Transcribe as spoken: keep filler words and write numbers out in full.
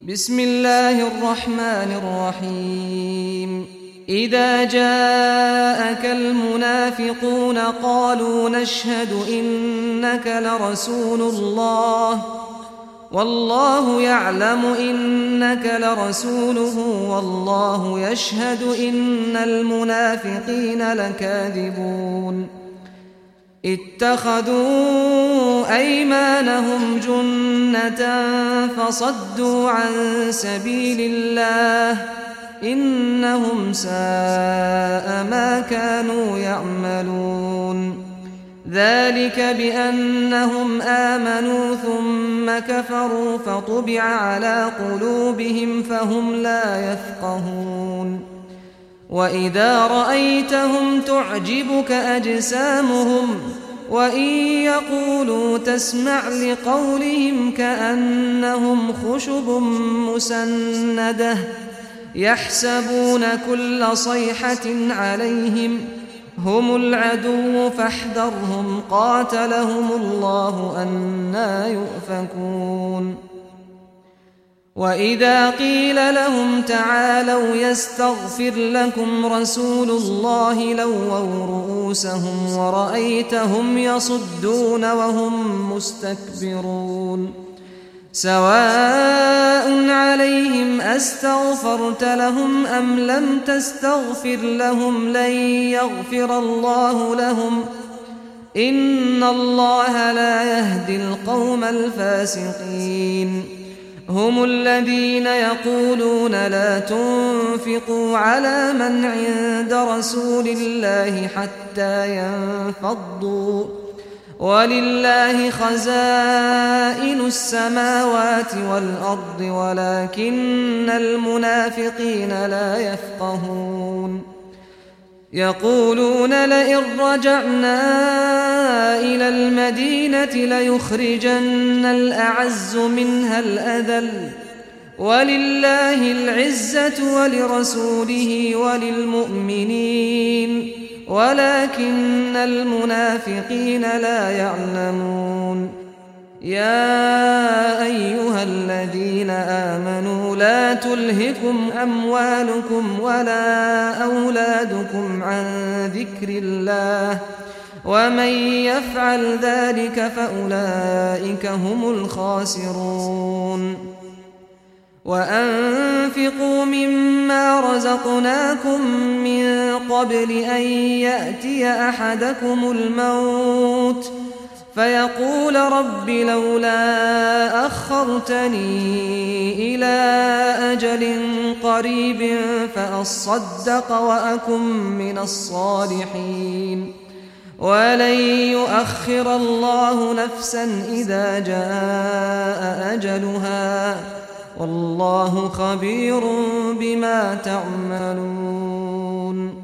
بسم الله الرحمن الرحيم إذا جاءك المنافقون قالوا نشهد إنك لرسول الله والله يعلم إنك لرسوله والله يشهد إن المنافقين لكاذبون اتخذوا أيمانهم جنة فصدوا عن سبيل الله إنهم ساء ما كانوا يعملون ذلك بأنهم آمنوا ثم كفروا فطبع على قلوبهم فهم لا يفقهون وإذا رأيتهم تعجبك أجسامهم وإن يقولوا تسمع لقولهم كأنهم خشب مسندة يحسبون كل صيحة عليهم هم العدو فاحذرهم قاتلهم الله أنى يؤفكون وإذا قيل لهم تعالوا يستغفر لكم رسول الله لووا رؤوسهم ورأيتهم يصدون وهم مستكبرون سواء عليهم أستغفرت لهم أم لم تستغفر لهم لن يغفر الله لهم إن الله لا يهدي القوم الفاسقين هم الذين يقولون لا تنفقوا على من عند رسول الله حتى ينفضوا ولله خزائن السماوات والأرض ولكن المنافقين لا يفقهون يقولون لئن رجعنا إلى المدينة ليخرجن الأعز منها الأذل ولله العزة ولرسوله وللمؤمنين ولكن المنافقين لا يعلمون يا أيها الذين آمنوا لا تلهكم أموالكم ولا أولادكم عن ذكر الله ومن يفعل ذلك فأولئك هم الخاسرون وأنفقوا مما رزقناكم من قبل أن يأتي أحدكم الموت فيقول رب لولا أخرتني إلى أجل قريب فأصدق وأكن من الصالحين ولن يؤخر الله نفسا إذا جاء أجلها والله خبير بما تعملون